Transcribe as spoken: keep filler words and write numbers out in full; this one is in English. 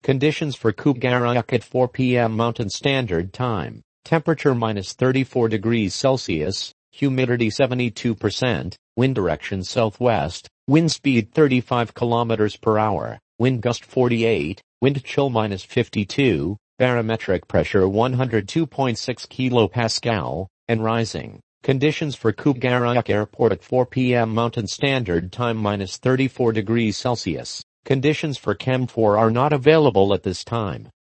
Conditions for Khubgarok at four p m Mountain Standard Time. Temperature minus thirty-four degrees Celsius, humidity seventy-two percent, wind direction southwest, wind speed thirty-five kilometers per hour, wind gust forty-eight, wind chill minus fifty-two, barometric pressure one hundred two point six kilopascal, and rising. Conditions for Khubgarok Airport at four p m Mountain Standard Time minus thirty-four degrees Celsius. Conditions for Chem four are not available at this time.